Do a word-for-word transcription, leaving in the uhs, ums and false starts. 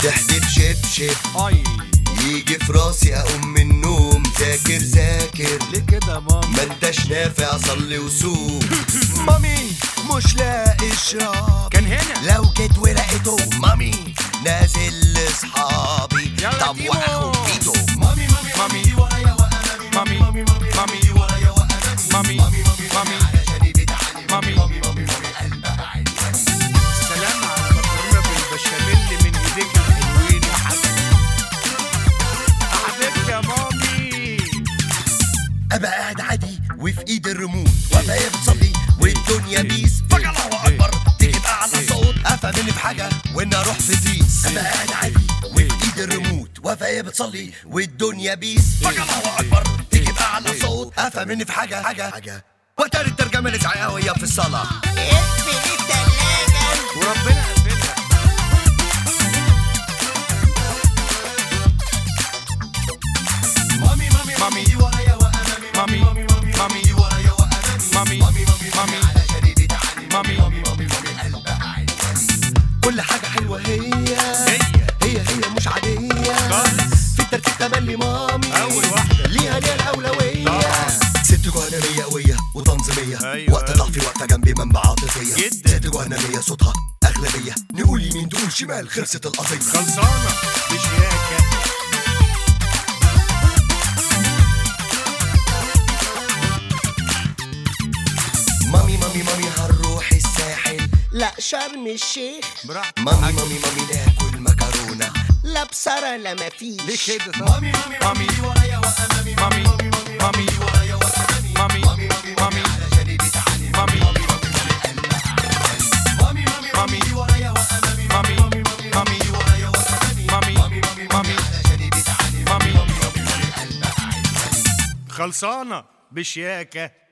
تحدف شبشب اي يجي في راسي اقوم من النوم ذاكر ذاكر ليه كده يا ماما؟ ما انتش نافع صلي وسوق. مامي مش لاقي الشراب كان هنا لو جيت ولقيته مامي نازل لاصحابي يلا طب ديمو. واخد ايده. مامي مامي مامي ورايا وامامي مامي مامي مامي ورايا وامامي مامي مامي علشان بتعلم مامي مامي مامي مامي قلبها عنواني. سلام على مكرونه بالبشاميل من ايديك الحلوين يا حبيبي يا حبيبتي يا مامي. ابقى قاعد عادي وفي ايد الريموت وابقى بتصلي والدنيا بيس فجأة الله اكبر تيجي باعلى صوت افهمني بحاجه وان اروح في فيس. ابقى قاعد عادي وفي ايد الريموت وابقى بتصلي والدنيا بيس فجأة الله اكبر تيجي باعلى صوت افهمني في حاجه حاجه حاجه وتر الترجمه الازعاجيه في الصلاه. اقفل التلاجة وربنا يقفلها. مامي مامي مامي ورايا وامامي مامي مامي ورايا وامامي مامي مامي مامي مامي علشان بتعلم مامي مامي مامي مامي قلبها عنواني. كل حاجه حلوه هي هي هي هي مش عاديه خالص. في الترتيب تملي مامي أول واحدة. ليها ليها الاولويه طبعا. ست جهنميه قويه وتنظيميه أيوة، وقت أيوة. ضعفي واقفه جنبي منبع عاطفيه جدا. ست جهنميه صوتها اغلبيه نقول يمين تقول شمال خلصت القضيه. خلصانه بشياكه. مامي مامي مامي هنروح الساحل لا شرم الشيخ براحتك. مامي مامي مامي ناكل مكرونه. لا بصرة لا مفيش. ليه كده؟ طب مامي مامي مامي ورايا وامامي مامي مامي ورايا وامامي مامي مامي مامي مامي علشان بتعلم مامي مامي مامي قلبها عنواني. مامي مامي مامي ورايا وامامي مامي مامي ورايا وامامي مامي مامي مامي مامي علشان بتعلم مامي مامي مامي قلبها عنواني. خلصانه بشياكه.